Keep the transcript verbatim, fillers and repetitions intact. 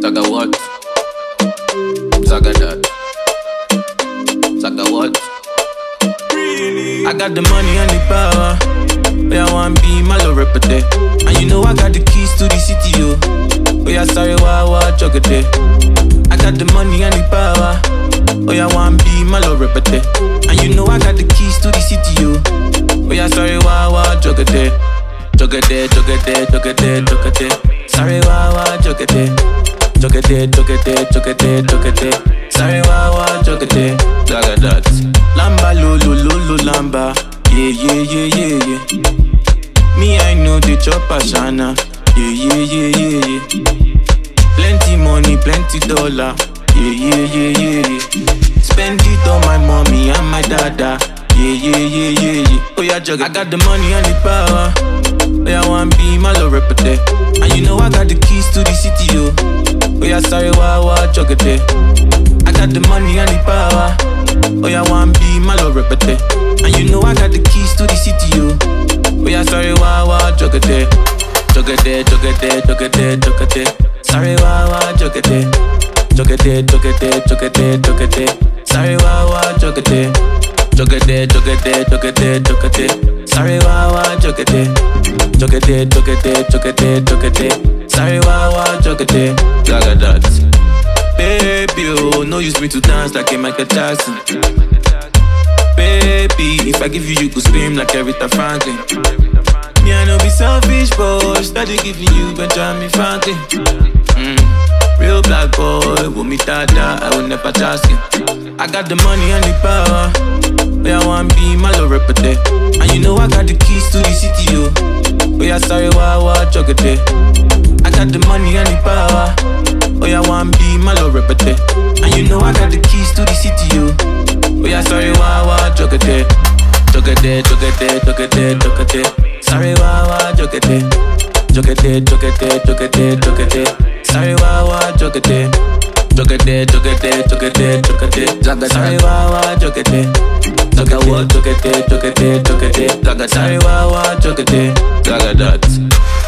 Zaga what? Zaga that. Zaga what? I got the money and the power. Where I want be my low repete. And you know I got the keys to the city, yo. Where I sorry, why, why, jogate. I got the money and the power. Where I want be my low repete. And you know I got the keys to the city, yo. Where I sorry, why, why, jogate. Jogate, jogate, jogate, jogate. Sorry, why, why, jogate. Jogate, jogate, jogate, jogate. Sorry, why, why, jogate. Zaga that. Lamba, lo, lo, lo, lo, lamba. Yeah, yeah, yeah, yeah, yeah. Me, I know the chopper, Shana. Yeah, yeah, yeah, yeah, yeah. Plenty money, plenty dollar. Yeah, yeah, yeah, yeah, yeah. Spend it on my mommy and my dada. Yeah, yeah, yeah, yeah, yeah. Oh, yeah, jug. I got the money and the power. Oh, yeah, I want be my low repete. And you know I got the keys to the city, yo. Oh, yeah, sorry, why, why, jugate. I got the money and the power. Oh, yeah, I want be my low repete. And you know I got the keys to the city, yo. Oh, yeah, sorry, why, why, jugate. Jogate, jogate, jogate, jogate. Sorry, why, why, jogate. Jogate, jogate, jogate, jogate. Sorry, why, why, jogate. Jogate, jogate, jogate, jogate. Sorry, why, why, jogate. Jogate, jogate, jogate, jogate. Sorry, why, why, jogate. Zaga that. Baby, oh, no use me to dance like a Michael Jackson. Baby, if I give you, you could scream like Aretha Franklin. Me, I know be selfish, but steady giving you Benjamin Franklin. Mm. Real black boy, with me dada, I will never ask you. I got the money and the power. Where I want be my low repete. And you know I got the keys to the city, yo. Where I sorry, why, why, jogate. I got the money and the power. Where I want be my low repete. And you know I got the keys to the city, yo. Where I sorry, why, why, jogate. Jogate, jogate, jogate, jogate. Sorry, why, why, jogate. Jogate, jogate, jogate, jogate. Sorry, why, why, jogate. Jogate, jogate, jogate, jogate. Zaga sorry, why, why, jogate. Zaga what, jogate, jogate, jogate. Zaga sorry, why, why, jogate. Zaga that.